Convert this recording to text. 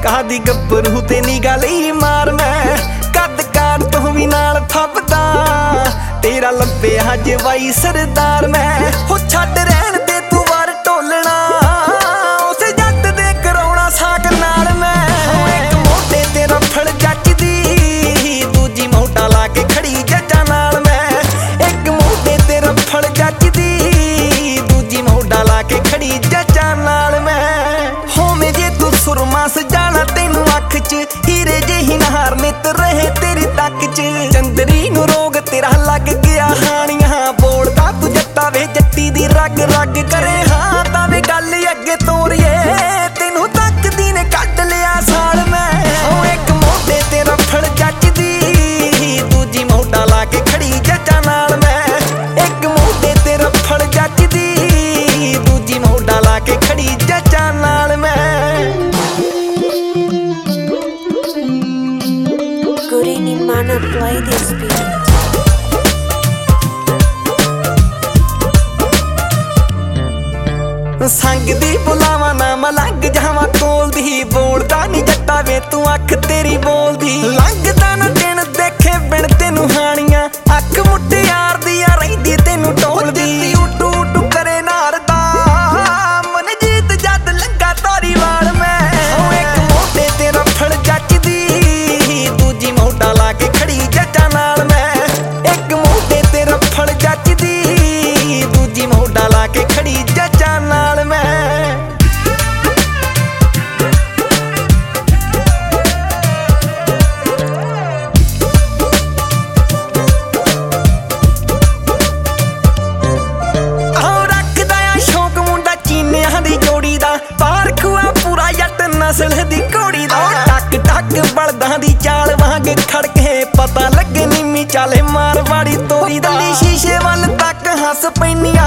ਕਾਦੀ ਗੱਭਰੂ ਤੇ ਨਿਗਾ ਲਈ ਮਾਰ ਮੈਂ ਕੱਦ ਕਾੜ ਤੋਂ ਵੀ ਨਾਲ ਫੱਬਦਾ ਤੇਰਾ ਲੱਭਿਆ ਜਵਾਈ ਸਰਦਾਰ ਮੈਂ ਹੋ ਛੱਡ ਰਹਿਣ ਦੇ ਤੂੰ ਵਾਰ ਢੋਲਣਾ ਉਸੇ ਜੱਟ ਦੇ ਕਰਾਉਣਾ ਸਾਕ ਨਾਲ ਮੈਂ ਇੱਕ ਮੋਢੇ ਤੇ ਰਫਲ ਜੱਜਦੀ ਦੂਜੀ ਮੋਢਾ ਲਾ ਕੇ ਖੜੀ ਜੱਜਾਂ ਨਾਲ ਮੈਂ ਇੱਕ ਮੋਢੇ ਤੇ ਰਫਲ ਜੱਜਦੀ ਦੂਜੀ ਮੋਢਾ ਲਾ ਕੇ ਖੜੀ ਜੱਜਾਂ ਨਾਲ ਮੈਂ ਹੋਵੇਂ ਜੇ ਤੂੰ ਸੁਰਮਾ ਸਜਾਣਾ ਤੈਨੂੰ ਅੱਖ 'ਚ ਹੀਰੇ ਜਿਹੀ ਨਹਾਰ ਨਿਤ ਰਹੇ ਤੇਰੀ ਤੱਕ 'ਚ ਚੰਦਰੀ ਨੂੰ ਰੋਗ ਤੇਰਾ ਲੱਗ ਗਿਆ ਹਾਣੀਆਂ ਬੋਲਦਾ ਤੂੰ ਜੱਟਾ ਵੇ ਜੱਟੀ ਦੀ ਰਗ ਰਗ ਕਰੇ ਹਾਂ ਤਾਂ ਵੇ ਗੱਲ ਅੱਗੇ ਤੋਰੀਏ ਤੈਨੂੰ ਤੱਕਦੀ ਨੇ ਕੱਢ ਲਿਆ ਸਾਲ ਮੈਂ ਹੋ ਇੱਕ ਮੋਢੇ ਤੇ ਰਫਲ ਜੱਜਦੀ ਦੂਜੀ ਮੋਢਾ ਲਾ ਕੇ ਖੜੀ ਜੱਜਾਂ ਨਾਲ ਮੈਂ ਇੱਕ ਮੋਢੇ ਤੇ ਰਫਲ ਜੱਜਦੀ ਦੂਜੀ ਮੋਢਾ ਲਾ ਕੇ ਖੜੀ ਜੱਜਾਂ ਨਾਲ ਮੈਂ Gurini mana play this beat. ਸੰਗ ਦੀ ਬੁਲਾਵਾ ਨਾ ਮਲੰਗ ਜਾਵਾਂ ਕੋਲ ਦੀ ਬੋਲਦਾ ਨੀ ਜੱਟਾ ਵੇ ਤੂੰ ਅੱਖ ਤੇਰੀ ਬੋਲਦੀ ਲੰਘਦਾ ਨਾ ਦਿਨ ਦੇਖੇ ਬਿਨ ਤੈਨੂੰ ਹਾਣੀਆਂ ਅੱਖ ਮੁਟਿਆਰ ਦੀ ਆ ਰਹਿੰਦੀ ਤੈਨੂੰ ਟੋਲਦੀ ਉਟੂ ਉਟੂ ਕਰੇ ਨਾਰ ਦਾ ਮਨਜੀਤ ਜਦ ਲੱਗਾ ਤਾਰੀ ਵਾਲ ਮੈਂ ਇੱਕ ਮੋਢੇ ਤੇ ਰਫਲ ਜੱਜਦੀ ਦੂਜੀ ਮੋਢਾ ਲਾ ਕੇ ਖੜੀ ਜੱਜਾਂ ਨਾਲ ਮੈਂ ਇੱਕ ਮੋਢੇ ਤੇ ਰਫਲ ਜੱਜਦੀ ਦੂਜੀ ਮੋਢਾ ਲਾ ਕੇ ਖੜੀ ਜੱਜਾਂ ਨਾਲ ਮੈਂ ਦੀ ਜੋੜੀ ਦਾ ਪਾਰਖੂਆ ਪੂਰਾ ਜੱਟ ਨਸਲ ਦੀ ਘੋੜੀ ਦਾ ਟੱਕ ਟੱਕ ਬਲਦਾਂ ਦੀ ਚਾਲ ਵਾਂਗ ਖੜਕੇ ਪਤਾ ਲੱਗੇ ਨੀਮੀ ਚਾਲੇ ਮਾਰਵਾੜੀ ਤੋਰੀ ਦਾ ਸ਼ੀਸ਼ੇ ਵੱਲ ਤੱਕ ਹੱਸ ਪੈਨੀ